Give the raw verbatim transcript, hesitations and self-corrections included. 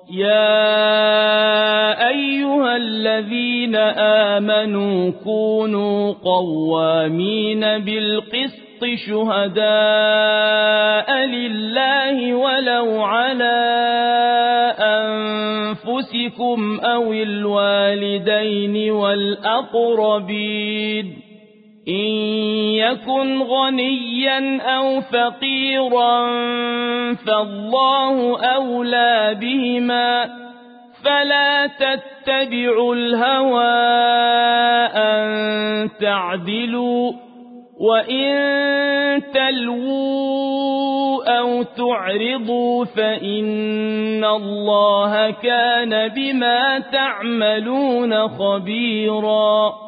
يا أيها الذين آمنوا كونوا قوامين بالقسط شهداء لله ولو على أنفسكم أو الوالدين والأقربين إن يكن غنيا أو فقيرا فالله أولى بهما فلا تتبعوا الهوى أن تعدلوا وإن تلووا أو تعرضوا فإن الله كان بما تعملون خبيرا